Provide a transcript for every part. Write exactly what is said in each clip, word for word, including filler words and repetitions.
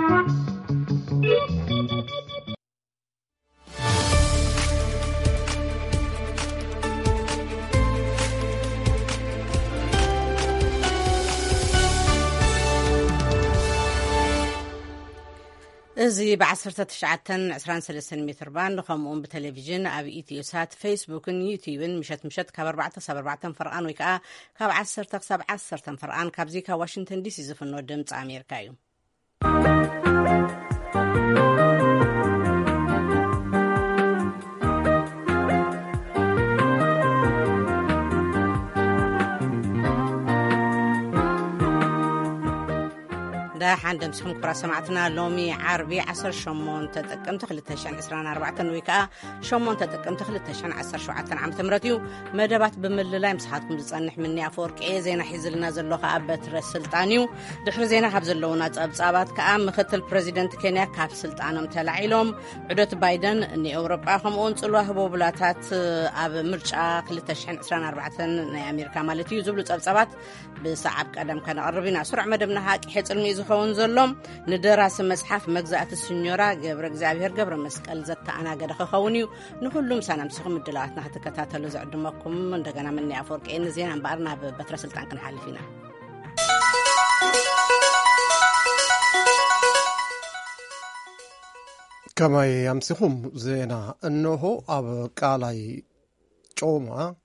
እዚ بعشرة تشعتن عسران سلسن متر بان خمون بتلفزيون أب إتيوسات فيسبوك يوتيوب مشت مشت كاب أربعة سبع أربعة فرقان ويكا كاب عشرة سبع عشرة فرقان كاب زيكا واشنطن دي سي زفنو دمت أمريكايو دا حندم سخم كبرا سمعتنا لومي عربي عصر شمون تتقم تخلتشان عسران أربعة ويكا شمون تتقم تخلتشان عصر شوعتن عم تمرتيو مدبات بمللاي مسحاتكم زصنح مني أفورك إيه زينا حيزلنا زلوخا أبت رسلطانيو دحر زينا حبزلونا تصابصابات كأم مختل بريزيدنت كينيا كاب سلطانم تلعيلهم عدوت بايدن اني أوروبا خمون صلوه هبوبلاتات أب مرجع خلتشان عسران أربعة ناي أمريكا مالتيو زبلو تصابصابات بصعب قدم كان قربنا سرع مدبنا هاك حيص الميزو خون زلهم ندراس مسحف مجزأة السنيورة جبر جزابير جبر مسكال زت أنا قد خونيو نقولهم سنة مسخم الدلاتنا هتكتاتلو زعدمكم من دجنا مني أفورك إن زين عم بارنا بترسل تانكن حال فينا كما يمسخهم زينا إنه أبقالي جوما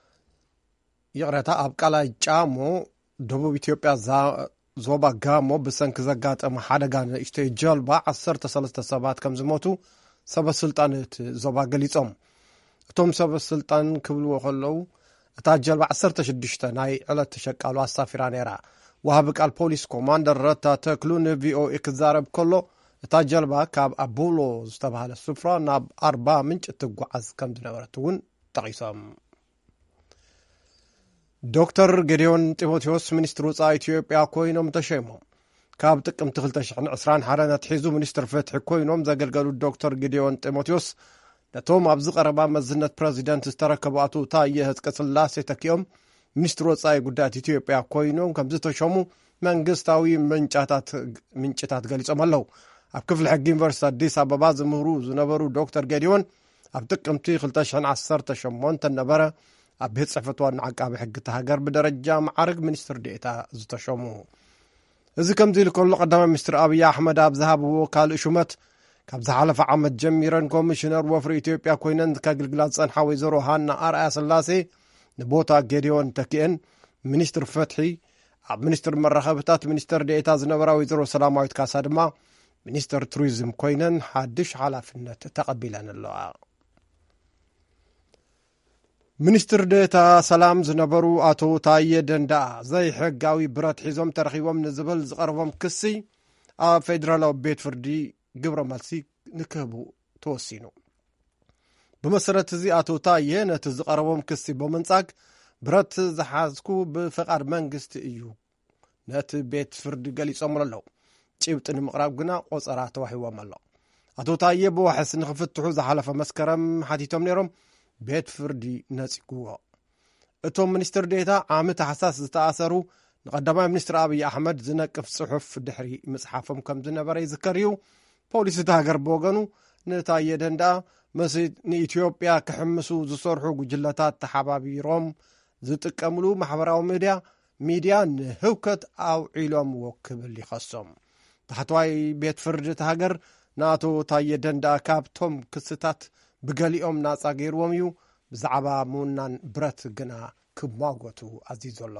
يقرأ أبقالي جامو دبوب إثيوبيا زا زوبا غامو بسنك زغات ام حدغان اشتي جلبا عشرة ثلاثة سبات كم زموتو سب سلطانت زوبا غليصوم اتوم سب سلطان كبلو خلو اتا جلبا عشرة ستة ناي علت تشقالو اسافيرا نيرا وهب قال بوليس كوماندر رتا تكلون في او اكزارب كله اتا جلبا كاب ابولو استبحال السفرا ناب أربعة منጭ تغعز كم دنبرتون تقيسام دكتور غيديون تيموثيوس منستر وصاي إثيوبيا كوينوم تشيمو كاب تقم تخلتشن عسران حرنا تحيزو منستر فتح كوينوم زغلغلو دكتور غيديون تيموثيوس نتوم ابز قربا مزنت بريزيدنت استركباتو تايه هتكسلاس تكيوم منستر وصاي غدات إثيوبيا كوينوم كم زتشومو منغستاوي منጫታት منጭታት ገልጾም አለው ኣብ ክፍል ሕጊ ዩኒቨርሲቲ አዲስ አበባ ዝምህሩ ዝነበሩ ዶክተር غيديون ኣብ ጥቅምቲ ألفين وثمانية ነበረ ኣብ ቤት ጽሕፈት ዋና ዓቃቢ ሕጊ ተሃገር ብደረጃ ማዕረግ ሚኒስትር ዴኤታ ዝተሾሙ እዚ ከምዚ ልኮሎ ቀዳማይ ሚኒስትር አብይ አሕመድ ኣብ ዝሃብዎ ካልእ ሹመት ካብ ዝሓለፈ ዓመት ጀሚረን ኮሚሽነር ወፍሪ ኢትዮጵያ ኮይነን ከግልግላት ጸንሓ ወይዘሮ ሃና ኣርኣያ ስላሴ ንቦታ غيديون ተኪአን ሚኒስትር ፈትሒ ኣብ ሚኒስትር መራኸብታት ሚኒስትር ዴኤታ ዝነበራ ወይዘሮ ሰላማዊት ካሳ ድማ ሚኒስትር ቱሪዝም ኮይነን ሓድሽ ሓላፍነት ተቐቢለን ኣለዋ ሚኒስትር ዴኤታ ሰላም ዝነበሩ አቶ ታየ ደንዳ ዘይ ሕጋዊ ብረት ሒዞም ተረኺቦም ንዝብል ዝቐርቦም ክሲ ኣብ ፌደራላዊ ቤት ፍርዲ ግብረ መልሲ ንክህቡ ተወሲኑ ብመሰረት እዚ አቶ ታየ ነቲ ዝቐርቦም ክሲ ብምንጻግ ብረት ዝሓዝኩ ብፍቃድ መንግስቲ እዩ ነቲ ቤት ፍርዲ ገሊጾም ኣለዉ ጭብጥ ንምቕራብ ግና ቆፀራ ተዋሂቦም ኣሎ አቶ ታየ ብዋሕስ ንኽፍትሑ ዝሓለፈ መስከረም ሓቲቶም ነይሮም ቤት ፍርዲ ነጽጉዎ እቶም ሚኒስትር ዴኤታ ዓመት ሓሳስ ዝተኣሰሩ ንቀዳማይ ሚኒስትር አብይ አሕመድ ዝነቅፍ ጽሑፍ ድሕሪ መጽሓፎም ከም ዝነበረ ይዝከር እዩ ፖሊስ ተሃገር በወገኑ ንታየ ደንዳ መስ ንኢትዮጵያ ክሕምሱ ዝሰርሑ ጉጅለታት ተሓባቢሮም ዝጥቀምሉ ማሕበራዊ ሚድያ ሚድያ ንህውከት ኣውዒሎም ወክብል ይኸሶም ታሕተዋይ ቤት ፍርዲ ተሃገር ናቶ ታየ ደንዳ ካብቶም ክስታት ብገሊኦም ናጻ ገይርዎም እዩ ብዛዕባ ሙናን ብረት ግና ክማጎቱ ኣዚዘሎ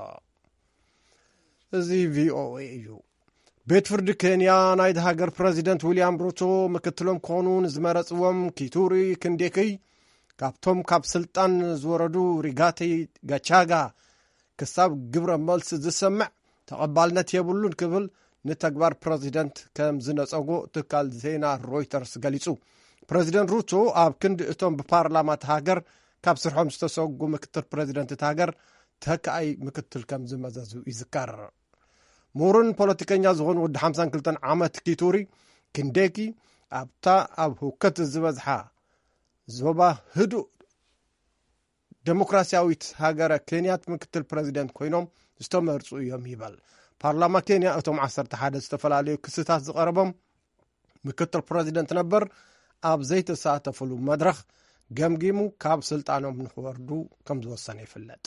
እዚ ቪኦኤ እዩ ቤት ፍርዲ ኬንያ ናይ ሃገር ፕሬዚደንት ዊልያም ሩቶ ምክትሎም ኮኑን ዝመረጽዎም ኪቱሪ ክንዴክይ ካብቶም ካብ ስልጣን ዝወረዱ ሪጋቴ ጋቻጋ ክሳብ ግብረ መልሲ ዝሰምዕ ተቐባልነት የብሉን ክብል ንተግባር ፕሬዚደንት ከም ዝነጸጎ ትካል ዜና ሮይተርስ ገሊጹ ፕሬዚደንት ሩቶ ኣብ ክንዲ እቶም ብፓርላማ ሃገር ካብ ስርሖም ዝተሰጉ ምክትል ፕሬዚደንት ሃገር ተካይ ምክትል ከም ዝመዘዙ ይዝከር ምሁርን ፖለቲከኛ ዝኾኑ ወዲ خمسة وخمسين ዓመት ኪቱሪ ክንዴኪ ኣብታ ኣብ ሁከት ዝበዝሓ ዞባ ህዱእ ዴሞክራሲያዊት ሃገር ኬንያት ምክትል ፕሬዚደንት ኮይኖም ዝተመርጹ እዮም ይበል ፓርላማ ኬንያ እቶም ዓሰርተ ሓደ ዝተፈላለዩ ክስታት ዝቐረቦም ምክትል ፕረዚደንት ነበር ኣብ ዘይተሳተፍሉ መድረኽ ገምጊሙ ካብ ስልጣኖም ንኽወርዱ ከም ዝወሰነ ይፍለጥ።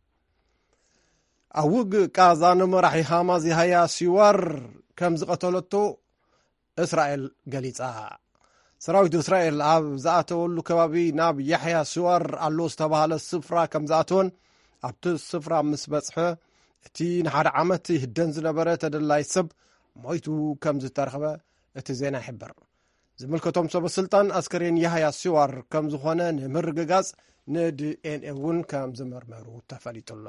ኣብ ውግእ ጋዛ ንመራሒ ሃማስ ያህያ ሲዋር ከም ዝቐተለቶ እስራኤል ገሊጻ። ሰራዊት እስራኤል ኣብ ዝኣተወሉ ከባቢ ናብ ያህያ ሲዋር ኣሎ ዝተባሃለ ስፍራ ከም ዝኣተወን ኣብቲ ስፍራ ምስ በጽሐ እቲ ንሓደ ዓመት ይህደን ዝነበረ ተደላይ ሰብ ሞይቱ ከም ዝተረኸበ እቲ ዜና ይሕብር። ዝምልከቶም ሰበስልጣን ኣስከሬን ያህያ ሲዋር ከም ዝኾነ ንምርግጋጽ ንዲኤንኤ እውን ከም ዝመርመሩ ተፈሊጡሎ።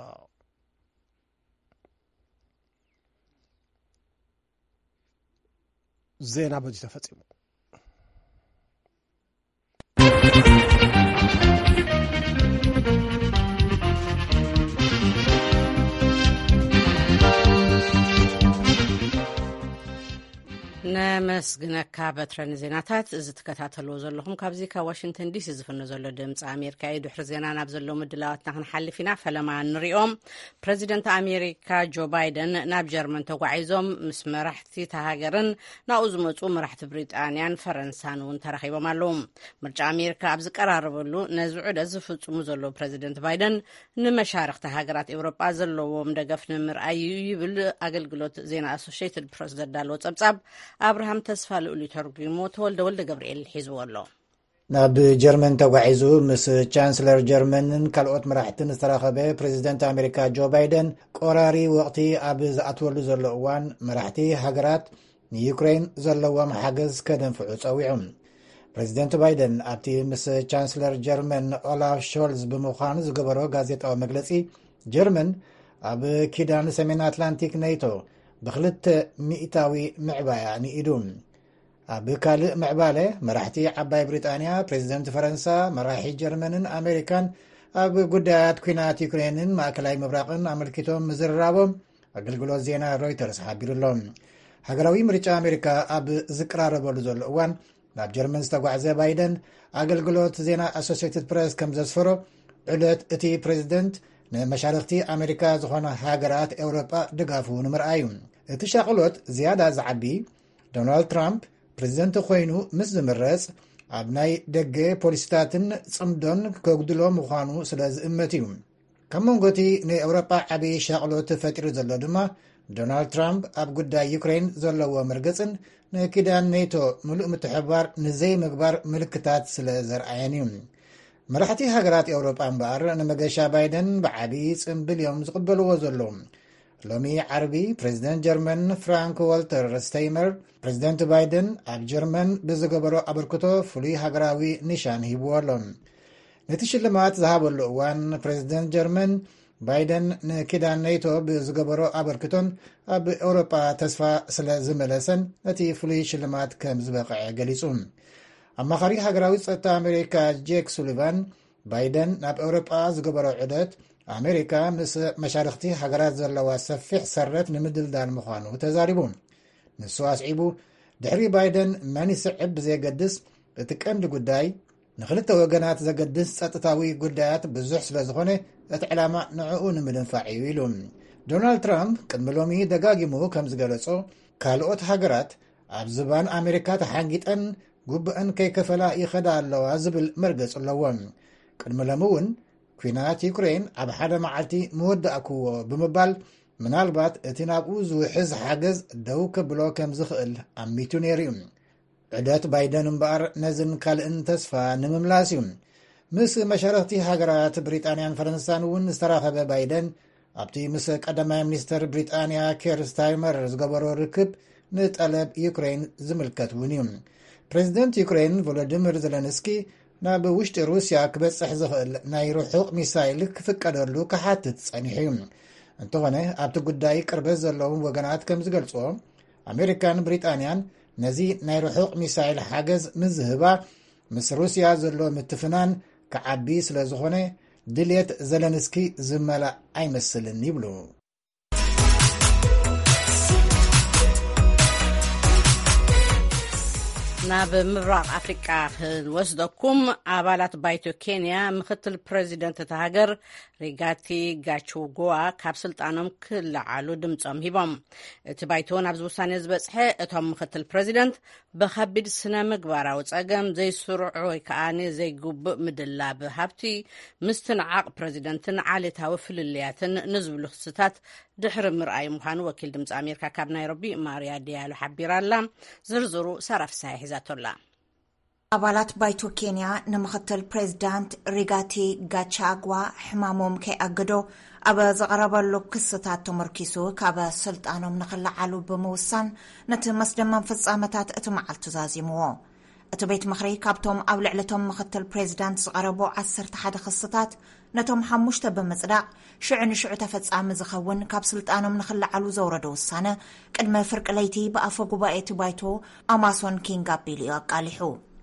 ዜና በዚ ተፈጺሙ። ነመስግነካ በትረን ዜናታት እዚ ትከታተልዎ ዘለኹም ካብዚ ካብ ዋሽንግተን ዲሲ ዝፍኖ ዘሎ ድምፂ ኣሜሪካ እዩ። ድሕሪ ዜና ናብ ዘለዎ ምድላዋትና ክንሓልፍ ኢና። ፈለማ ንሪኦም ፕረዚደንት ኣሜሪካ ጆ ባይደን ናብ ጀርመን ተጓዒዞም ምስ መራሕቲ ሃገርን ናብኡ ዝመፁ መራሕቲ ብሪጣንያን ፈረንሳን እውን ተራኺቦም ኣለዉ። ምርጫ ኣሜሪካ ኣብ ዝቀራረበሉ ነዚ ዑደት ዝፍፅሙ ዘለዉ ፕረዚደንት ባይደን ንመሻርክቲ ሃገራት ኤውሮጳ ዘለዎም ደገፍ ንምርኣይ ይብል ኣገልግሎት ዜና ኣሶሽትድ ፕረስ ዘዳለዎ ጸብጻብ ኣብርሃም ተስፋ ልኡል ተርጉሞ ተወልደ ወልደ ገብርኤል ሒዝዎ ኣሎ። ናብ ጀርመን ተጓዒዙ ምስ ቻንስለር ጀርመንን ካልኦት መራሕትን ዝተራኸበ ፕሬዚደንት ኣሜሪካ ጆ ባይደን ቆራሪ ወቕቲ ኣብ ዝኣትወሉ ዘሎ እዋን መራሕቲ ሃገራት ንዩክሬን ዘለዎም ሓገዝ ከደንፍዑ ፀዊዖም። ፕሬዚደንት ባይደን ኣብቲ ምስ ቻንስለር ጀርመን ኦላፍ ሾልዝ ብምዃኑ ዝገበሮ ጋዜጣዊ መግለፂ ጀርመን ኣብ ኪዳን ሰሜን ኣትላንቲክ ኔቶ ብክልተ ሚእታዊ ምዕባያ ንኢዱ። ኣብ ካልእ ምዕባለ መራሕቲ ዓባይ ብሪጣንያ፣ ፕሬዚደንት ፈረንሳ፣ መራሒ ጀርመንን ኣሜሪካን ኣብ ጉዳያት ኩናት ዩክሬንን ማእከላዊ ምብራቕን ኣመልኪቶም ምዝርራቦም ኣገልግሎት ዜና ሮይተርስ ሓቢሩሎም። ሃገራዊ ምርጫ ኣሜሪካ ኣብ ዝቀራረበሉ ዘሎ እዋን ናብ ጀርመን ዝተጓዕዘ ባይደን ኣገልግሎት ዜና ኣሶሽትድ ፕሬስ ከም ዘስፈሮ ዕለት እቲ ፕሬዚደንት ንመሻርክቲ ኣሜሪካ ዝኾነ ሃገራት ኤውሮጳ ድጋፉ ንምርኣዩ እቲ ሻቅሎት ዝያዳ ዝዓቢ ዶናልድ ትራምፕ ፕሬዚደንት ኮይኑ ምስ ዝምረፅ ኣብ ናይ ደገ ፖሊሲታትን ጽምዶን ከጉድሎ ምዃኑ ስለ ዝእመት እዩ። ካብ መንጎቲ ንኤውሮጳ ዓብዪ ሻቅሎት ፈጢሩ ዘሎ ድማ ዶናልድ ትራምፕ ኣብ ጉዳይ ዩክሬን ዘለዎ መርገፅን ንኪዳን ኔቶ ምሉእ ምትሕባር ንዘይ ምግባር ምልክታት ስለ ዘርአየን እዩ። መራሕቲ ሃገራት ኤውሮጳ እምበኣር ንመገሻ ባይደን ብዓብዪ ጽምብል እዮም ዝቕበልዎ ዘለዉ። ሎሚ ዓርቢ ፕሬዚደንት ጀርመን ፍራንክ ዋልተር ስታይመር ፕሬዚደንት ባይደን ኣብ ጀርመን ብዝገበሮ ኣበርክቶ ፍሉይ ሃገራዊ ኒሻን ሂብዎ ኣሎ። ነቲ ሽልማት ዝሃበሉ እዋን ፕሬዚደንት ጀርመን ባይደን ንኪዳን ኔቶ ብዝገበሮ ኣበርክቶን ኣብ ኤውሮጳ ተስፋ ስለ ዝመለሰን ነቲ ፍሉይ ሽልማት ከም ዝበቕዐ ገሊጹ። ኣማኻሪ ሃገራዊ ፀጥታ ኣሜሪካ ጄክ ሱሊቫን ባይደን ናብ ኤውሮጳ ዝገበሮ ዑደት ኣሜሪካ ምስ መሻርክቲ ሃገራት ዘለዋ ሰፊሕ ሰረት ንምድልዳል ምዃኑ ተዛሪቡ። ንሱ ኣስዒቡ ድሕሪ ባይደን መን ይስዕብ ብዘየገድስ እቲ ቀንዲ ጉዳይ ንክልተ ወገናት ዘገድስ ፀጥታዊ ጉዳያት ብዙሕ ስለ ዝኾነ እቲ ዕላማ ንዕኡ ንምድንፋዕ እዩ ኢሉ። ዶናልድ ትራምፕ ቅድሚ ሎሚ ደጋጊሙ ከም ዝገለጾ ካልኦት ሃገራት ኣብ ዝባን ኣሜሪካ ተሓንጊጠን ጉብአን ከይከፈላ ይኸዳ ኣለዋ ዝብል መርገጽ ኣለዎም። ቅድሚ ሎሚ እውን ኩናት ዩክሬን ኣብ ሓደ መዓልቲ ምወዳእክዎ ብምባል ምናልባት እቲ ናብኡ ዝውሕዝ ሓገዝ ደው ክብሎ ከም ዝኽእል ኣሚቱ ነይሩ እዩ። ዑደት ባይደን እምበኣር ነዝን ካልእን ተስፋ ንምምላስ እዩ። ምስ መሻርክቲ ሃገራት ብሪጣንያን ፈረንሳን እውን ዝተራኸበ ባይደን ኣብቲ ምስ ቀዳማይ ሚኒስተር ብሪጣንያ ኬር ስታርመር ዝገበሮ ርክብ ንጠለብ ዩክሬን ዝምልከት እውን እዩ። ፕሬዚደንት ዩክሬን ቮሎዲሚር ዘለንስኪ ናብ ውሽጢ ሩስያ ክበፅሕ ዝኽእል ናይ ርሑቕ ሚሳይል ክፍቀደሉ ክሓትት ጸኒሑ እዩ። እንተኾነ ኣብቲ ጉዳይ ቅርበት ዘለዎም ወገናት ከም ዝገልጽዎ ኣሜሪካን ብሪጣንያን ነዚ ናይ ርሑቕ ሚሳይል ሓገዝ ምዝህባ ምስ ሩስያ ዘሎ ምትፍናን ክዓቢ ስለ ዝኾነ ድልየት ዘለንስኪ ዝመላእ ኣይመስልን ይብሉ። ናብ ምብራቅ አፍሪቃ ወስደኩም አባላት ባይቶ ኬንያ ምክትል ፕሬዚደንት ተሃገር ሪጋቲ ጋቹጎዋ ካብ ስልጣኖም ክለዓሉ ድምጾም ሂቦም እቲ ባይቶ ናብ ውሳኔ ዝበጽሐ እቶም ምክትል ፕሬዚደንት በከቢድ ስነ ምግባራዊ ጸገም ዘይስሩዕ ወይ ከኣነ ዘይግቡእ ምድላብ ሃብቲ ምስትንዓቅ ፕሬዚደንትን ዓሌታዊ ፍልልያትን ንዝብሉ ክስታት ድሕሪ ምርኣይ ምዃኑ ወኪል ድምፂ ኣሜሪካ ካብ ናይሮቢ ማርያ ዲያሎ ሓቢራላ ዝርዝሩ ሰራፍሳይ ሒዛቶላ አባላት ባይቶ ኬንያ ንምክትል ፕሬዚዳንት ሪጋቲ ጋቻጓ ሕማሞም ከይኣገዶ ኣብ ዘቐረበሉ ክስታት ተመርኪሱ ካብ ስልጣኖም ንኽለዓሉ ብምውሳን ነቲ መስደመም ፍጻመታት እቲ መዓልቲ ዛዚምዎ እቲ ቤት ምኽሪ ካብቶም ኣብ ልዕለቶም ምክትል ፕሬዚዳንት ዝቐረቡ ዓሰርተ ሓደ ክስታት ነቶም ሓሙሽተ ብምጽዳቕ ሽዑ ንሽዑ ተፈጻሚ ዝኸውን ካብ ስልጣኖም ንኽለዓሉ ዘውረደ ውሳነ ቅድመ ፍርቂ ለይቲ ብኣፈ ጉባኤ እቲ ባይቶ ኣማሶን ኪንግ ኣቢሉ ኣቃሊሑ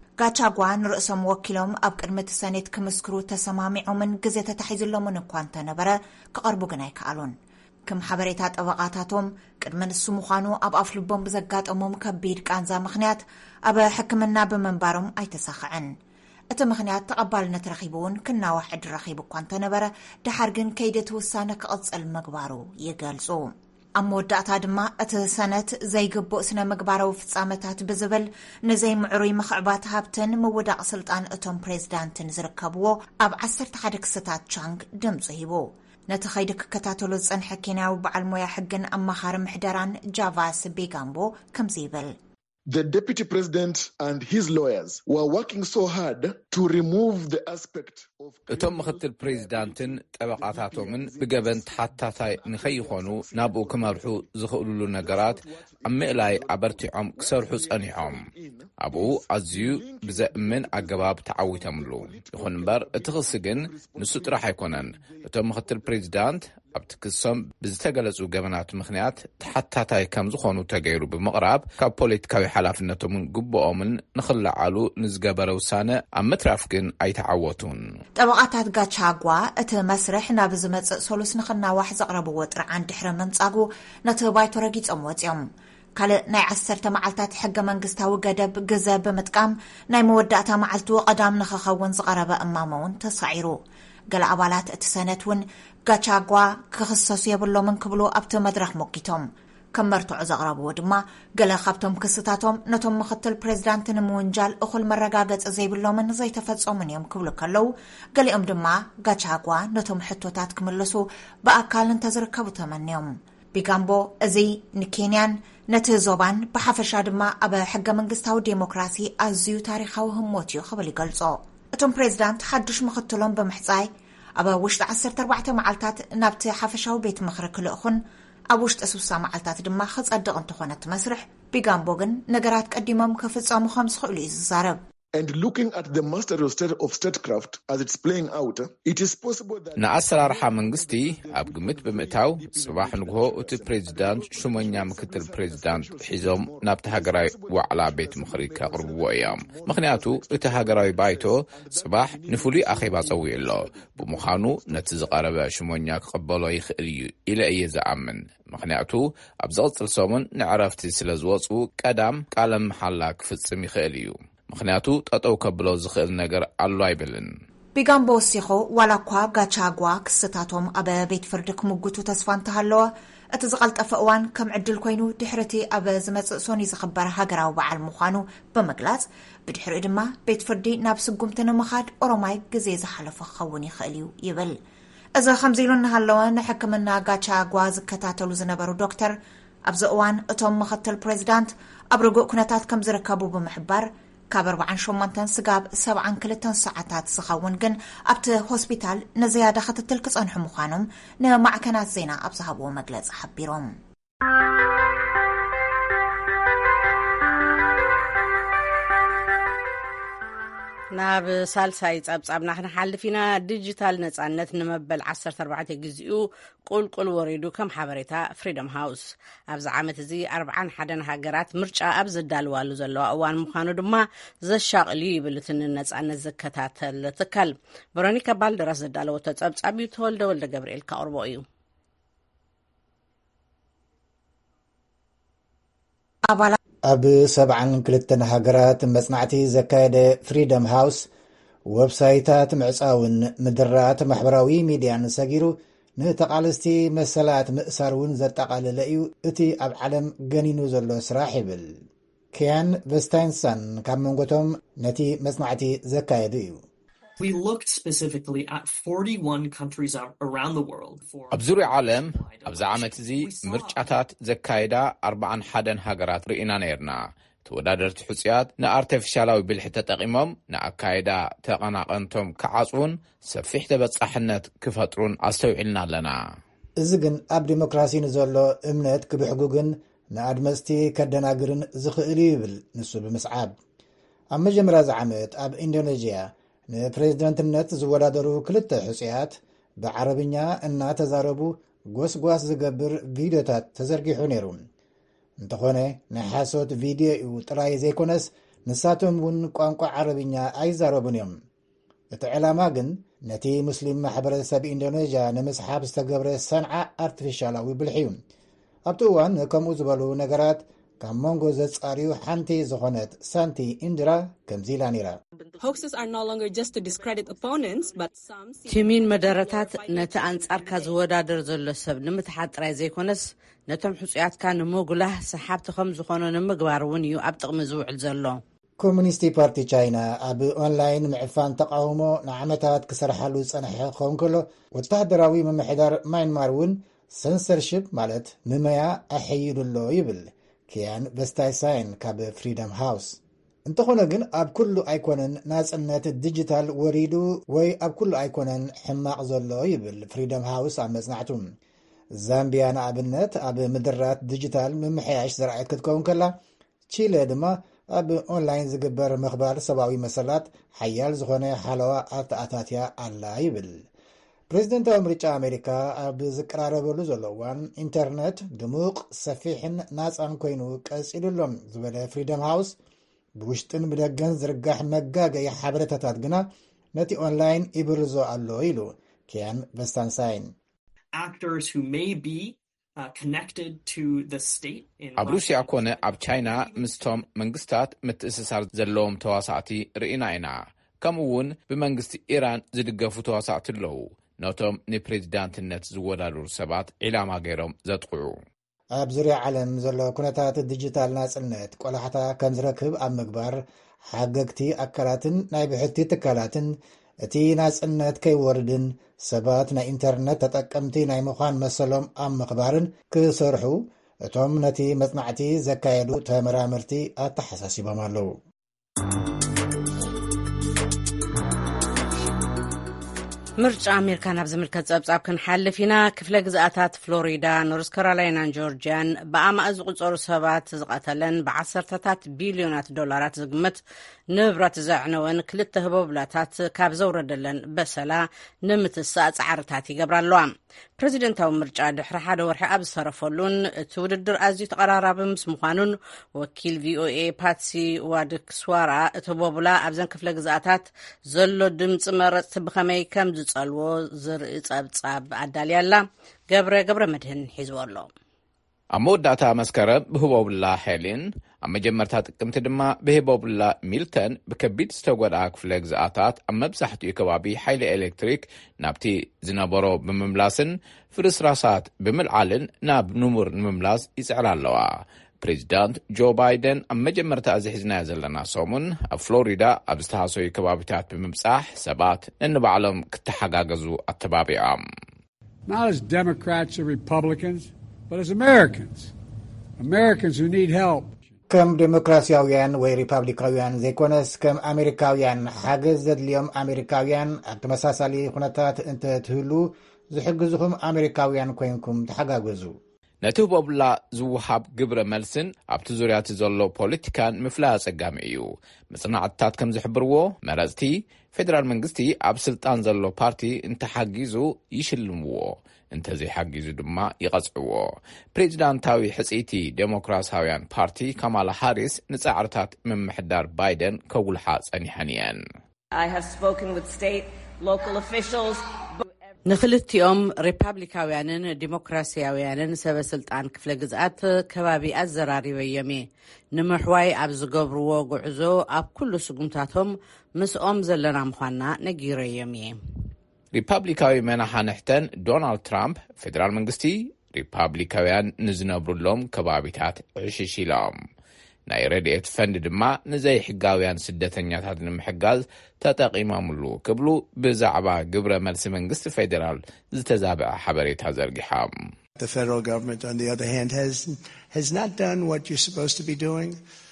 ጋቻጓ ንርእሶም ወኪሎም ኣብ ቅድሚ እቲ ሰኔት ክምስክሩ ተሰማሚዖምን ግዜ ተታሒዙሎምን እኳ እንተነበረ ክቐርቡ ግን ኣይከኣሉን ከም ሓበሬታ ጠበቓታቶም ቅድሚ ንሱ ምዃኑ ኣብ ኣፍ ልቦም ብዘጋጠሞም ከቢድ ቃንዛ ምኽንያት ኣብ ሕክምና ብምንባሮም ኣይተሳኽዐን እቲ ምኽንያት ተቐባልነት ረኺቡ እውን ክናዋሕድ ረኺቡ እኳ እንተነበረ ድሓር ግን ከይዲ እቲ ውሳነ ክቕጽል ምግባሩ ይገልጹ ኣብ መወዳእታ ድማ እቲ ሰነት ዘይግቡእ ስነ ምግባራዊ ፍጻመታት ብዝብል ንዘይምዕሩይ ምኽዕባት ሃብትን ምውዳቕ ስልጣን እቶም ፕሬዚዳንትን ዝርከብዎ ኣብ ዓሰርተ ሓደ ክስታት ቻንግ ድምፂ ሂቡ ነቲ ኸይዲ ክከታተሎ ዝጸንሐ ኬንያዊ በዓል ሞያ ሕግን ኣማኻሪ ምሕደራን ጃቫስ ቤጋምቦ ከምዚ ይብል The deputy president and his lawyers were working so hard to remove the aspect of እቶም ምክትል ፕሬዚዳንትን ጠበቃታቶምን ብገበን ተሓታታይ ንኸይኾኑ ናብኡ ክመርሑ ዝኽእሉሉ ነገራት ኣብ ምእላይ ኣበርቲዖም ክሰርሑ ጸኒሖም ኣብኡ ኣዝዩ ብዘእምን ኣገባብ ተዓዊቶምሉ ይኹን እምበር እቲ ክሲ ግን ንሱ ጥራሕ ኣይኮነን እቶም ምክትል ፕሬዚዳንት ኣብቲ ክሶም ብዝተገለጹ ገበናት ምኽንያት ተሓታታይ ከም ዝኾኑ ተገይሩ ብምቕራብ ካብ ፖለቲካዊ ሓላፍነቶምን ግቦኦምን ንኽለዓሉ ንዝገበረ ውሳነ ኣብ ምትራፍ ግን ኣይተዓወቱን ጠበቓታት ጋቻጓ እቲ መስርሕ ናብ ዝመጽእ ሰሉስ ንኽናዋሕ ዘቕረብዎ ጥርዓን ድሕሪ ምንጻጉ ነቲ ባይቶ ረጊጾም ወፂኦም ካልእ ናይ ዓሰርተ መዓልታት ሕገ መንግስታዊ ገደብ ግዘ ብምጥቃም ናይ መወዳእታ መዓልቱ ቀዳም ንኽኸውን ዝቐረበ እማመውን ተሳዒሩ ገለ ኣባላት እቲ ሰነት እውን ጋቻጓ ክኽሰሱ የብሎምን ክብሉ ኣብቲ መድረኽ ሞጊቶም ከም መርትዑ ዘቕረብዎ ድማ ገለ ካብቶም ክስታቶም ነቶም ምክትል ፕሬዚዳንት ንምውንጃል እኹል መረጋገፂ ዘይብሎምን ዘይተፈጸሙን እዮም ክብሉ ከለዉ ገሊኦም ድማ ጋቻጓ ነቶም ሕቶታት ክምልሱ ብኣካል እንተዝርከቡ ተመንዮም ቢጋምቦ እዚ ንኬንያን ነቲ ዞባን ብሓፈሻ ድማ ኣብ ሕገ መንግስታዊ ዴሞክራሲ ኣዝዩ ታሪኻዊ ህሞት እዩ ክብል ይገልጾ እቶም ፕሬዚዳንት ሓዱሽ ምክትሎም ብምሕጻይ ኣብ ውሽጢ ዓሰርተ ኣርባዕተ መዓልታት ናብቲ ሓፈሻዊ ቤት ምኽሪ ክልእኹን ኣብ ውሽጢ ስልሳ መዓልታት ድማ ክጸድቕ እንትኾነ መስርሕ ቢጋምቦ ግን ነገራት ቀዲሞም ክፍጸሙ ከም ዝኽእሉ እዩ ዝዛረብ And looking at the mastery of state of statecraft as it's playing out, it is possible that ንኣሰራርሓ መንግስቲ ኣብ ግምት ብምእታው ጽባሕ ንግሆ እቲ ፕሬዚዳንት ሹመኛ ምክትል ፕሬዚዳንት ሒዞም ናብቲ ሃገራዊ ዋዕላ ቤት ምኽሪ ከቕርብዎ እዮም ምኽንያቱ እቲ ሃገራዊ ባይቶ ጽባሕ ንፍሉይ ኣኼባ ጸዊዑ ኣሎ ብምዃኑ ነቲ ዝቐረበ ሹመኛ ክቕበሎ ይኽእል እዩ ኢለ እየ ዝኣምን ምኽንያቱ ኣብ ዝቕጽል ሰሙን ንዕረፍቲ ስለ ዝወፁ ቀዳም ቃለ መሓላ ክፍጽም ይኽእል እዩ ምኽንያቱ ጠጠው ከብሎ ዝኽእል ነገር ኣሎ ኣይብልን ቢጋምቦ ወሲኹ ዋላ እኳ ጋቻጓ ክስታቶም ኣብ ቤት ፍርዲ ክምጉቱ ተስፋ እንተሃለወ እቲ ዝቐልጠፈ እዋን ከም ዕድል ኮይኑ ድሕርቲ ኣብ ዝመጽእ ሶኒ ዝኽበረ ሃገራዊ በዓል ምዃኑ ብምግላጽ ብድሕሪኡ ድማ ቤት ፍርዲ ናብ ስጉምቲ ንምኻድ ኦሮማይ ግዜ ዝሓለፈ ክኸውን ይኽእል እዩ ይብል እዚ ከምዚ ኢሉ እናሃለወ ንሕክምና ጋቻጓ ዝከታተሉ ዝነበሩ ዶክተር ኣብዚ እዋን እቶም ምክትል ፕሬዚዳንት ኣብ ርጉእ ኩነታት ከም ዝርከቡ ብምሕባር ካብ ኣርባዓን ሸሞንተን ስጋብ ሰብዓን ክልተን ሰዓታት ዝኸውን ግን ኣብቲ ሆስፒታል ንዝያዳ ክትትል ክጸንሑ ምዃኖም ንማዕከናት ዜና ኣብ ዝሃብዎ መግለፂ ሓቢሮም ናብ ሳልሳይ ጸብጻብና ክንሓልፍ ኢና ዲጂታል ነጻነት ንመበል ዓሰርተ ኣርባዕተ ግዚኡ ቁልቁል ወሪዱ ከም ሓበሬታ ፍሪደም ሃውስ ኣብዚ ዓመት እዚ ኣርባዓን ሓደን ሃገራት ምርጫ ኣብ ዝዳልዋሉ ዘለዋ እዋን ምዃኑ ድማ ዘሻቕል ይብል እቲ ነጻነት ዝከታተል ትካል ቨሮኒካ ባልደራስ ዘዳለወቶ ጸብጻብ እዩ ተወልደ ወልደ ገብርኤል ካቕርቦ እዩ ኣባላት ኣብ ሰብዓን ክልተን ሃገራት መጽናዕቲ ዘካየደ ፍሪደም ሃውስ ዌብሳይታት ምዕጻውን ምድራት ማሕበራዊ ሚድያን ሰጊሩ ንተቓልስቲ መሰላት ምእሳር እውን ዘጠቓለለ እዩ እቲ ኣብ ዓለም ገኒኑ ዘሎ ስራሕ ይብል። ኪያን ቨስታይንሰን ካብ መንጎቶም ነቲ መጽናዕቲ ዘካየዱ እዩ። We looked specifically at forty-one countries around the world for ኣብ ዙርያ ዓለም ኣብዚ ዓመት እዚ ምርጫታት ዘካየዳ ኣርባዓን ሓደን ሃገራት ርኢና ነርና። ተወዳደርቲ ሕጽያት ንኣርቲፊሻላዊ ብልሒ ተጠቒሞም ንኣካይዳ ተቐናቐንቶም ክዓጽውን ሰፊሕ ተበጻሕነት ክፈጥሩን ኣስተውዒልና ኣለና። እዚ ግን ኣብ ዲሞክራሲ ንዘሎ እምነት ክብሕጉግን ንኣድመፅቲ ከደናግርን ዝኽእል ይብል ንሱ ብምስዓብ። ኣብ መጀመርያ ዓመት ኣብ ኢንዶኔዥያ ንፕሬዝደንትነት ዝወዳደሩ ክልተ ሕጽያት ብዓረብኛ እናተዛረቡ ጎስጓስ ዝገብር ቪድዮታት ተዘርጊሑ ነይሩ። እንተኾነ ናይ ሓሶት ቪድዮ እዩ ጥራይ ዘይኮነስ ንሳቶም እውን ቋንቋ ዓረብኛ ኣይዛረቡን እዮም። እቲ ዕላማ ግን ነቲ ሙስሊም ማሕበረሰብ ኢንዶኔዥያ ንምስሓብ ዝተገብረ ሰንዓ ኣርቲፊሻላዊ ብልሒ እዩ። ኣብቲ እዋን ከምኡ ዝበሉ ነገራት ካብ መንጎ ዘጻርዩ ሓንቲ ዝኾነት ሳንቲ ኢንድራ ከምዚ ኢላ ነይራ። ቲሚን መደረታት ነቲ ኣንጻርካ ዝወዳደር ዘሎ ሰብ ንምትሓጥ ጥራይ ዘይኮነስ ነቶም ሕጹያትካ ንምጉላህ ሰሓብቲ ከም ዝኾኑ ንምግባር እውን እዩ ኣብ ጥቕሚ ዝውዕል ዘሎ። ኮሙኒስቲ ፓርቲ ቻይና ኣብ ኦንላይን ምዕፋን ተቃውሞ ንዓመታት ክሰርሓሉ ዝጸንሐ ክኸውን ከሎ ወታደራዊ ምምሕዳር ማይንማር እውን ሰንሰርሽፕ ማለት ምመያ ኣሐይዱሎ ይብል ኪያን ቨስታይንሰን ካብ ፍሪደም ሃውስ። እንተኾነ ግን ኣብ ኩሉ ኣይኮነን ናጽነት ዲጂታል ወሪዱ ወይ ኣብ ኩሉ ኣይኮነን ሕማቕ ዘሎ ይብል ፍሪደም ሃውስ ኣብ መጽናዕቱ። ዛምቢያ ንኣብነት ኣብ ምድራት ዲጂታል ምምሕያሽ ዝረኣየት ክትከውን ከላ ቺለ ድማ ኣብ ኦንላይን ዝግበር ምኽባር ሰብኣዊ መሰላት ሓያል ዝኾነ ሓለዋ ኣተኣታትያ ኣላ ይብል። ፕሬዚደንታዊ ምርጫ ኣሜሪካ ኣብ ዝቀራረበሉ ዘሎ እዋን ኢንተርኔት ድሙቕ ሰፊሕን ናፃን ኮይኑ ቀፂሉሎም ዝበለ ፍሪደም ሃውስ ብውሽጥን ብደገን ዝርጋሕ መጋገይ ሓበሬታታት ግና ነቲ ኦንላይን ይብርዞ ኣሎ ኢሉ ኪያን ቨስታይንሰን። ኣብ ሩስያ ኮነ ኣብ ቻይና ምስቶም መንግስታት ምትእስሳር ዘለዎም ተዋሳእቲ ርኢና ኢና። ከምኡውን ብመንግስቲ ኢራን ዝድገፉ ተዋሳእቲ ኣለዉ ነቶም ንፕሬዚዳንትነት ዝወዳደሩ ሰባት ዒላማ ገይሮም ዘጥቅዑ። ኣብ ዙርያ ዓለም ዘሎ ኩነታት ዲጂታል ናጽነት ቆላሕታ ከም ዝረክብ ኣብ ምግባር ሓገግቲ ኣካላትን ናይ ብሕቲ ትካላትን እቲ ናጽነት ከይወርድን ሰባት ናይ ኢንተርኔት ተጠቀምቲ ናይ ምዃን መሰሎም ኣብ ምኽባርን ክሰርሑ እቶም ነቲ መጽናዕቲ ዘካየዱ ተመራምርቲ ኣተሓሳሲቦም ኣለዉ። ምርጫ ኣሜሪካ ናብ ዝምልከት ጸብጻብ ክንሓልፍ ኢና። ክፍለ ግዝኣታት ፍሎሪዳ፣ ኖርዝ ካሮላይናን ጆርጅያን ብኣማእ ዝቝጸሩ ሰባት ዝቐተለን ብዓሰርተታት ቢልዮናት ዶላራት ዝግመት ንብረት ዘዕነወን ክልተ ህቦብላታት ካብ ዘውረደለን በሰላ ንምትሳእ ጻዕርታት ይገብራ ኣለዋ። ፕሬዚደንታዊ ምርጫ ድሕሪ ሓደ ወርሒ ኣብ ዝተረፈሉን እቲ ውድድር ኣዝዩ ተቐራራቢ ምስ ምዃኑን ወኪል ቪኦኤ ፓትሲ ዋድክስዋራ እቲ ቦቡላ ኣብዘን ክፍለ ግዝኣታት ዘሎ ድምፂ መረፅቲ ብኸመይ ከም ዝጸልዎ ዝርኢ ጸብጻብ ኣዳልያላ ገብረ ገብረ መድህን ሒዝዎ ኣሎ። ኣብ መወዳእታ መስከረም ብህቦብላ ሄሊን ኣብ መጀመርታ ጥቅምቲ ድማ ብህቦብላ ሚልተን ብከቢድ ዝተጎድኣ ክፍለ ግዝኣታት ኣብ መብዛሕትኡ ከባቢ ሓይሊ ኤሌክትሪክ ናብቲ ዝነበሮ ብምምላስን ፍርስራሳት ብምልዓልን ናብ ንሙር ንምምላስ ይጽዕራ ኣለዋ። ፕሬዚዳንት ጆ ባይደን ኣብ መጀመርታ እዚ ሒዝናዮ ዘለና ሰሙን ኣብ ፍሎሪዳ ኣብ ዝተሃሰዩ ከባቢታት ብምብጻሕ ሰባት ነንባዕሎም ክተሓጋገዙ ኣተባቢዖም። Not as Democrats or Republicans, but as Americans. Americans who need help. ከም ዴሞክራሲያውያን ወይ ሪፐብሊካውያን ዘይኮነስ ከም ኣሜሪካውያን ሓገዝ ዘድልዮም ኣሜሪካውያን ኣብ ተመሳሳሊ ኩነታት እንተትህሉ ዝሕግዙኹም ኣሜሪካውያን ኮይንኩም ተሓጋገዙ። ነቲ ህቦብላ ዝውሃብ ግብረ መልስን ኣብቲ ዙርያቲ ዘሎ ፖለቲካን ምፍላይ ኣጸጋሚ እዩ። መጽናዕትታት ከም ዝሕብርዎ መረፅቲ ፌደራል መንግስቲ ኣብ ስልጣን ዘሎ ፓርቲ እንተሓጊዙ ይሽልምዎ፣ እንተዘይሓጊዙ ድማ ይቐጽዕዎ። ፕሬዚዳንታዊ ሕጽይቲ ዴሞክራሲያውያን ፓርቲ ካማላ ሃሪስ ንጻዕርታት ምምሕዳር ባይደን ከጉልሓ ጸኒሐን እየን። ንኽልቲኦም ሪፓብሊካውያንን ዲሞክራሲያውያንን ሰበስልጣን ክፍለ ግዝኣት ከባቢ ኣዘራሪበዮም እየ ንምሕዋይ ኣብ ዝገብርዎ ጉዕዞ ኣብ ኩሉ ስጉምታቶም ምስኦም ዘለና ምዃንና ነጊረዮም እየ ሪፓብሊካዊ መናሓንሕተን ዶናልድ ትራምፕ ፌደራል መንግስቲ ሪፓብሊካውያን ንዝነብሩሎም ከባቢታት ዕሽሽ ኢሎም ናይ ረድኤት ፈንድ ድማ ንዘይ ሕጋውያን ስደተኛታት ንምሕጋዝ ተጠቂሞምሉ ክብሉ ብዛዕባ ግብረ መልሲ መንግስቲ ፌደራል ዝተዛብዐ ሓበሬታ ዘርጊሖም The federal government on the other hand has has not done what you're supposed to be doing.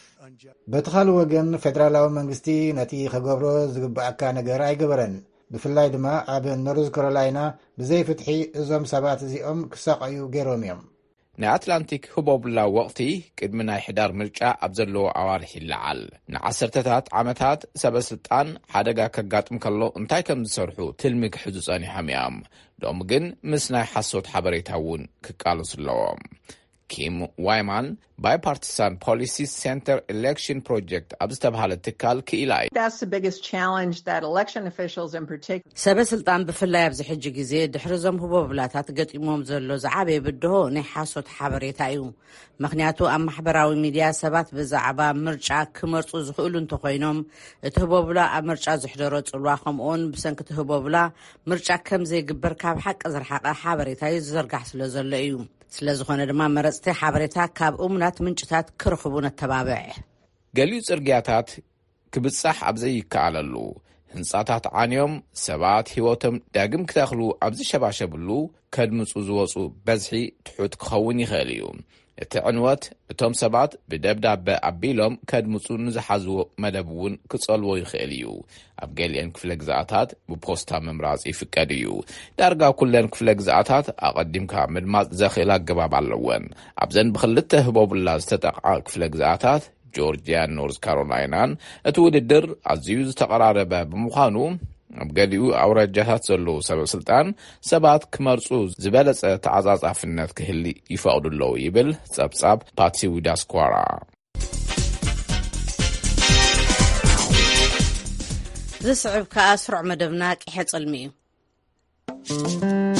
በተኻሊ ወገን ፌደራላዊ መንግስቲ ነቲ ከገብሮ ዝግባአካ ነገር ኣይገበረን ብፍላይ ድማ ኣብ ኖርዝ ካሮላይና ብዘይ ፍትሒ እዞም ሰባት እዚኦም ክሳቀዩ ገይሮም እዮም ናይ አትላንቲክ ህቦብላ ወቅቲ ቅድሚ ናይ ሕዳር ምርጫ ኣብ ዘለዎ ኣዋርሕ ይለዓል ንዓሰርተታት ዓመታት ሰበስልጣን ሓደጋ ከጋጥም ከሎ እንታይ ከም ዝሰርሑ ትልሚ ክሕዙ ጸኒሖም እዮም ዶም ግን ምስ ናይ ሓሶት ሓበሬታ እውን ክቃለሱ ኣለዎም ኪም ዋይማን bipartisan policy center election project ኣብዝተባሃለ ትካል ክኢላይ That's the biggest challenge that election officials in particular ሰበስልጣን ብፍላይ ኣብዚ ሕጂ ግዜ ድሕርዞም ህቦብላታት ገጢሞም ዘሎ ዝዓበየ ብድሆ ናይ ሓሶት ሓበሬታ እዩ ምክንያቱ ኣብ ማሕበራዊ ሚድያ ሰባት ብዛዕባ ምርጫ ክመርጹ ዝኽእሉ እንተኮይኖም እቲ ህቦብላ ኣብ ምርጫ ዝሕደሮ ጽልዋ ከምኡን ብሰንኪ ህቦብላ ምርጫ ከም ዘይግበር ካብ ሓቂ ዝረሓቐ ሓበሬታ ዝዘርጋሕ ስለ ዘሎ እዩ ስለዝኾነ ድማ መረጽቲ ሓበሬታ ካብ እሙናት ምንጭታት ክረኽቡ ነተባብዕ ገሊኡ ጽርግያታት ክብጻሕ ኣብ ዘይከኣለሉ ህንጻታት ዓንዮም ሰባት ህይወቶም ዳግም ክተኽሉ ኣብ ዝሸባሸብሉ ከድምጹ ዝወጹ በዝሒ ትሑት ክኸውን ይኽእል እዩ እቲ ዕንወት እቶም ሰባት ብደብዳበ ኣቢሎም ከድምጹ ንዝሓዝዎ መደብ እውን ክጸልዎ ይኽእል እዩ ኣብ ገሊአን ክፍለ ግዝኣታት ብፖስታ ምምራጽ ይፍቀድ እዩ ዳርጋ ኩለን ክፍለ ግዝኣታት ኣቐዲምካ ምድማጽ ዘኽእል ኣገባብ ኣለወን ኣብዘን ብኽልተ ህቦብላ ዝተጠቕዓ ክፍለ ግዝኣታት ጆርጂያን ኖርዝ ካሮላይናን እቲ ውድድር ኣዝዩ ዝተቐራረበ ብምዃኑ ኣብ ገሊኡ ኣውራጃታት ዘለዉ ሰበስልጣን ሰባት ክመርጹ ዝበለጸ ተዓጻጻፍነት ክህሊ ይፈቅዱ ኣለዉ ይብል ጸብጻብ ፓትሲ ዊዳስኳራ ዝስዕብ ከዓ ስሩዕ መደብና ቂሐ ጽልሚ እዩ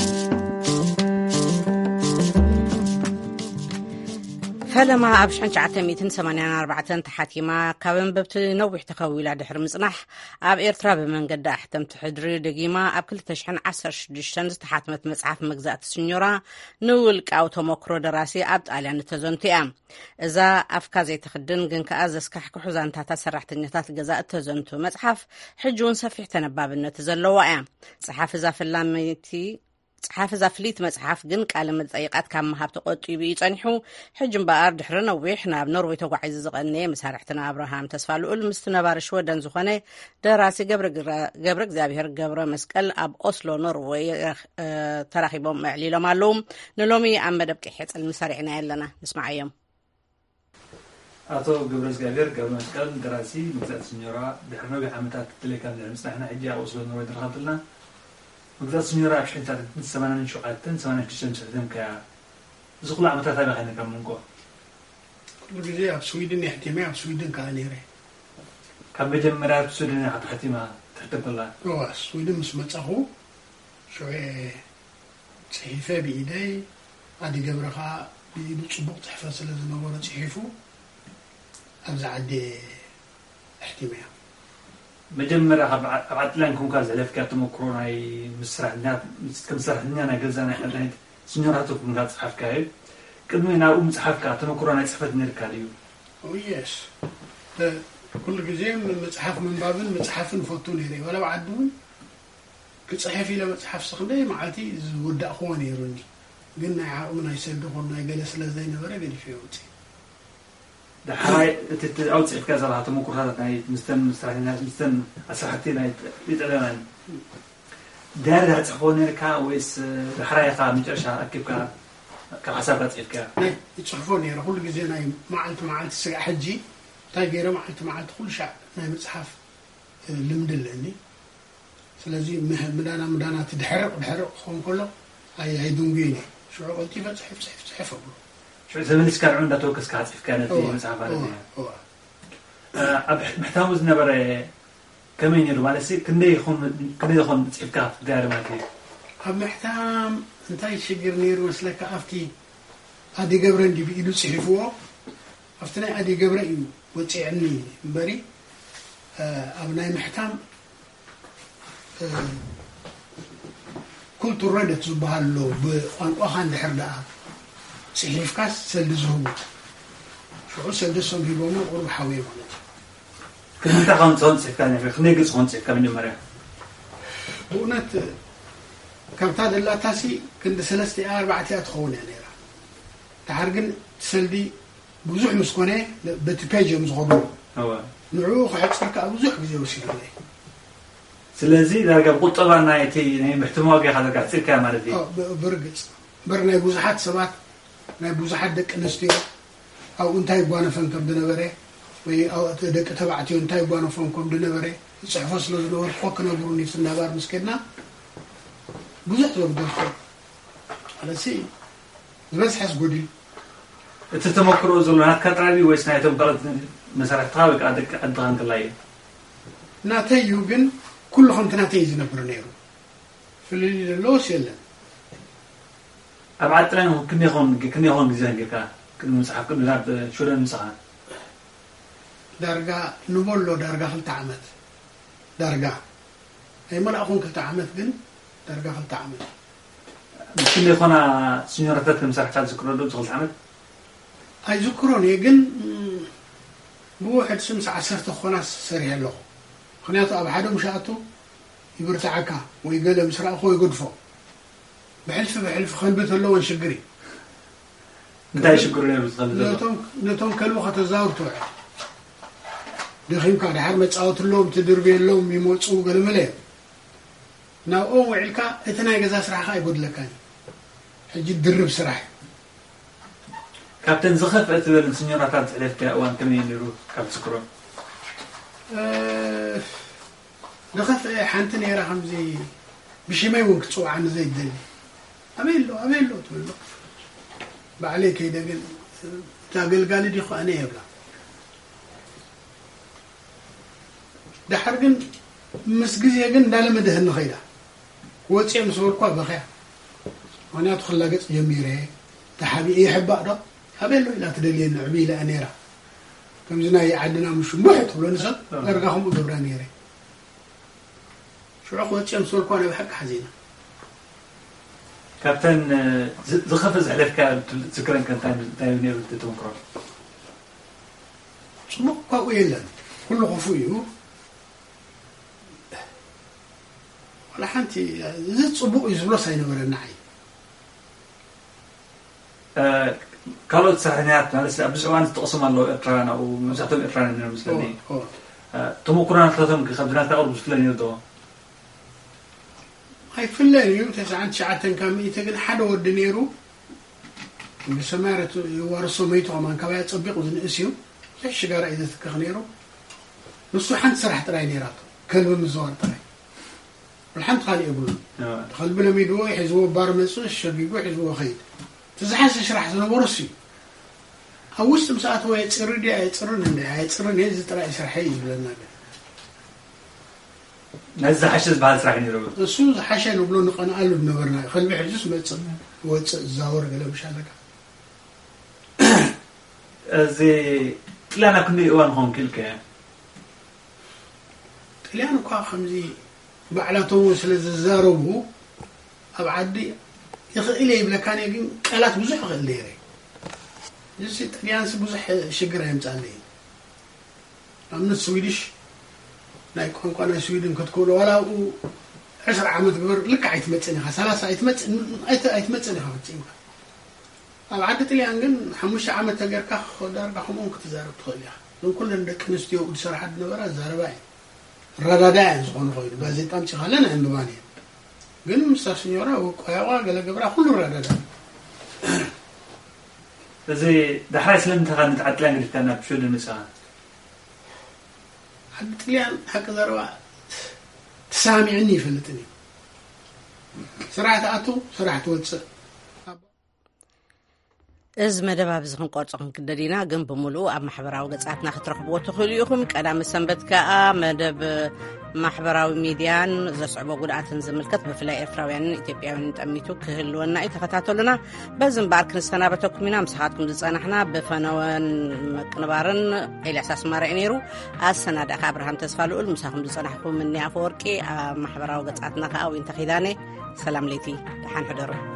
ፈለማ ኣብ ሽሕን ትሽዓተ ሚእትን ሰማንያን ኣርባዕተን ተሓቲማ ካብ እንበብቲ ነዊሕ ተኸዊላ ድሕሪ ምጽናሕ ኣብ ኤርትራ ብመንገዲ ኣሕተምቲ ሕድሪ ደጊማ ኣብ ክልተ ሽሕን ዓሰርተ ሽዱሽተን ዝተሓትመት መጽሓፍ መግዛእቲ ስኞራ ንውልቃዊ ተመክሮ ደራሲ ኣብ ጣልያን ተዘንቱ እያ እዛ ኣፍካ ዘይትኽድን ግን ከዓ ዘስካሕክሑ ዛንታታት ሰራሕተኛታት ገዛእቲ ተዘንቱ መጽሓፍ ሕጂ እውን ሰፊሕ ተነባብነት ዘለዋ እያ ጽሓፍ እዛ ፈላመይቲ صحاف زافليت مصحف جن قال متطيقات كم مهاب تقطيب يصنحو حجم بار دحرنا ويحنا بنروي توعيز زقني مسارحتنا ابراهام تسفالو المستنبار شو دن زخنه دراسي جبر جبر እግዚአብሔር ገብረ መስቀል ኣብ ኦስሎ ኖርዌይ ተራኺቦም ዕሊሎም ኣለዉ ንሎሚ ኣብ መደብ ቂሕጽል መሳሪዕና ያለና ንስማዓዮም አቶ ገብረ እግዚአብሔር ገብረ መስቀል ደራሲ መግዛእቲ ስኞራ ድሕርነው ዓመታት ተለካን ለምስናሕና ሕጂ ኣብ ኦስሎ ኖርዌይ ተራኺብልና مقدس سنيورا عشان تعرف سمانا نشوقاتن سمانا تشتم سردم كا زغلا عمتها تابع هنا كم منقو كل جزء في السويدن يحتمي في السويدن كانيري كم بجمرات في السويدن حتى حتما تحت الله هو السويدن مش متأخو شوية صحيفة بإيدي عادي قبرها بيتصبق تحفظ لازم أقول صحيفه أبزع عدي احتمي مجمرة عبد لانكم كاز على فكرة تمكرون هاي مسرحنا كم مسرحنا أنا جلسنا إحنا سنيوراتكم قاعد صحف كاي كدمنا أم صحف كا تمكرون هاي صحفة نركاليو. أو يس. كل جزء من مصحف من باب مصحف فوتون هري ولا بعدون كصحفي لما مصحف سخندي معلتي ودا أخواني يروني قلنا عاونا يسدقونا يجلس لزين ولا قال فيوتي. ده هاي تتأوت في كذا لها تمكر هذا ناي مستن مسترحنا مستن أسرحتي ناي يتعلمون دار ده تحفون لك ويس الحراية قام متعشى أكيد كا كحسابات إفكا يتصحفون يا رجل جزء ناي معلت معلت سجع حجي تاجر معلت معلت كل شيء ناي مصحف المدلني فلازم مه مدانا مدانا تدحرق تدحرق خون كله هاي هاي دونجيني شو قلتي بس صحف صحف صحف أقول شو زمان إسكان عندنا توكس كاتف كانت في مسافة هذه. أه محتاج نبرة كمين يلو مالسي كندي يخون كندي يخون تحف كات دار ما كي. ኣብ ምሕታም እንታይ ሽግር ነይሩ መስለካ ኣብቲ ኣዲ ገብረ እንዲ ብኢሉ ጽሒፍዎ ኣብቲ ናይ ኣዲ ገብረ እዩ ወፂዕኒ እምበሪ ኣብ ናይ ምሕታም ኩልቱ ረደት ዝበሃሎ ብቋንቋኻ እንድሕር ደኣ ጽሒፍካስ ሰልዲ ዝህቡ ሽዑ ሰልዲ ሶም ሂቦሞ ቁርብ ሓዊየ ማለት እዩ ክንታይ ከም ጽሑፍ ጽሒፍካ ነበር ክንደይ ገጽ ኾን ጽሒፍካ መጀመርያ ብእውነት ካብታ ደላታሲ ክንዲ ሰለስተ ኣርባዕተ ትኸውን እያ ነይራ ድሓር ግን ሰልዲ ብዙሕ ምስ ኮነ በቲ ፔጅ እዮም ዝኸዱ ንዑ ክሕፅርካ ብዙሕ ግዜ ወሲዱለ ስለዚ ዳርጋ ብቁጠባ ናይቲ ናይ ምሕትማው ገይኻ ዳርጋ ሕፅርካ ማለት እዩ ብርግፅ በር ናይ ብዙሓት ሰባት ናይ ብዙሓት ደቂ ኣንስትዮ ኣብኡ እንታይ ጓነፈን ከም ዝነበረ ወይ ደቂ ተባዕትዮ እንታይ ጓነፎም ከም ዝነበረ ፅሕፎ ስለ ዝነበሩ ኮ ክነብሩኒ ስናባር ምስ ከድና ብዙሕ ዘብደልኩ ኣለሲ ዝበዝሐስ ጎዲል እቲ ተመክሮ ዘሎ ናትካ ጥራቢ ወይስ ናይቶም ካልኦት መሳርሕትኻ ወይ ከዓ ደቂ ዓድኻ እንከላ እዩ ናተይ እዩ ግን ኩሉ ከምቲ ናተይ ዝነብር ነይሩ ፍልይ ዘለዎስ የለን ኣብ ዓጥላን ክንደይኾን ክንደይኾን ግዜ ጌርካ ቅድሚ ምፅሓፍ ቅድሚ ናብ ሹረን ምፅኻ ዳርጋ ንበሎ ዳርጋ ክልተ ዓመት ዳርጋ ኣይመላእኹን ክልተ ዓመት ግን ዳርጋ ክልተ ዓመት ክንደይኾና ስኒዮራታት ከምሰርሕታት ዝክሮ ዶ ክልተ ዓመት ኣይዝክሮን እየ ግን ብውሕድ ስምስ ዓሰርተ ክኾናስ ሰሪሐ ኣለኹ ምክንያቱ ኣብ ሓደ ምሻኣቱ ይብርትዓካ ወይ ገለ ምስ ረኣኾ ይገድፎ ብሕልፊ ብሕልፊ ከልብት ኣለዎን ሽግሪ እንታይ ሽግሩ ነይሩ ዝኸልብ ነቶም ከልቢ ከተዛውር ትውዕል ደኺምካ ድሓር መፃወት ኣለዎም ትድርቢ ኣለዎም ይመፁ ገለመለ እዮም ናብኦም ውዒልካ እቲ ናይ ገዛ ስራሕካ ኣይጎድለካን ሕጂ ድርብ ስራሕ ካብተን ዝኸፍአ ትበል ስኒዮራታት ዝሕለፍካ እዋን ከመይ ነይሩ ካብ ዝክሮ ዝኸፍአ ሓንቲ ነይራ ከምዚ ብሽመይ እውን ክፅዋዓኒ ዘይደሊ ኣበይ ኣሎ ኣበይ ኣሎ ትብሎ ባዕለይ ከይደ ግን እታ ኣገልጋሊ ዲኹ ኣነ የብላ ድሓር ግን ምስ ግዜ ግን እንዳለመድህኒ ኸይዳ ወፂአ ምስ በልኳ በኸያ ምክንያቱ ክላገፅ ጀሚረ ተሓቢአ ይሕባእ ዶ ኣበይ ኣሎ ኢላ ትደልየኒ ዕቢ ኢላ ነይራ ከምዚ ናይ ዓድና ምሽሙሕ ትብሎ ንሰብ ዳርጋ ከምኡ ገብራ ነይረ ሽዑ ክወፂአ ምስ በልኳ ናይ ብሓቂ ሓዚና ካብተን ዝኸፈ ዝሕለፍካ ዝክረን እንታይ ነይሩ ተመክሮ ፅቡቅ ካብኡ የለን ኩሉ ክፉ እዩ ولا حنتي زيد صبوق يزبلوس አይነበረና አይ ካልኦት ሰራሕኛት ማለት ኣብዝዋን ተقسم ኣሎ ኤርትራና او መሳተም ኤርትራና ነው መስለኒ ተሞክሮና ተተም ከብድና ተቀርብ ስለኒ ነው አይ ፍለኒ ተሳዓን ሸዓተን ካሚተ ግን ሓደ ወድ ነይሩ በሰማረቱ ይወርሶ መይቶ ማን ካባያ ጽብቅ ዝንእስዩ እሺ ጋራ ይዘትከ ነይሩ ንሱ ሓንት ስራሕ ጥራይ ነይራቱ ከልብ ምዝዋር ጥራይ الحمد خالي يقول دخل بلا ميدو يحزو بار مسوس شقيقو يحزو خيد تزحس شرح زنو ورسي اوست مساعات هو يتصرد يتصرد يتصرد يزي طلع شرحي بلنا نزح حشز بعد شرح نيرو السو حشن وبلو نقنا قالو بنبرنا خل بيحجس مص وص زاور قال مش عليك زي طلعنا كنا يوان هون كلك طلعنا كوا خمزي بعلاتهم سلز الزاربو أبعدي يخيل يبلا كان يجين قالات بزح غليري جسي طليانس بزح شجرة يمتعلي من السويدش لا يكون قانا سويدن كتقول ولا عشر عامات قبر لك عيت متسني خلاص عيت مت عيت عيت متسني خمسين أبعدي طليان جن حمش عامات تجركه خدار بحمون كتزارب تخليها لو كل عندك نستيو بصراحة نبرة زاربين ردادان زغون خويد ጋዜጣም ጭኻለን አንባኒ ግን ምሳስኞራ ወቆያዋ ገለገብራ ሁሉ ردادان እዚህ دحራይ ስለምንተኻን ተዓጥላን ግድካና ብሽድ ንሳ አጥሊያን ሐቅ ዘርባ ተሳሚዕኒ ይፈልጥኒ ስራዓት አቱ ስራዓት ወጽ از مدباب زخن قرصخن كددينا ግን بملو ኣብ ማሕበራዊ ገጻትና ክትረኽብዎ ትኽእሉ ኢኹም ቀዳም ሰንበት ከኣ መደብ ማሕበራዊ ሚድያን ዘስዕቦ ጉድኣትን ዝምልከት ብፍላይ ኤርትራውያንን ኢትዮጵያውያንን ጠሚቱ ክህልወና እዩ ተኸታተሉና በዝም ባር ክንሰናበተኩም ኢና ምስኻትኩም ዝጸናሕና ብፈነወን መቅንባርን ኤልያስ ኣስማራ ነይሩ ኣሰናዳእካ ኣብርሃም ተስፋ ልኡል ምሳኹም ዝጸናሕኩም እኒ ኣፈወርቂ ኣብ ማሕበራዊ ገጻትና ከዓ ወይ እንተኺዳነ ሰላም ለይቲ ደሓን ሕደሩ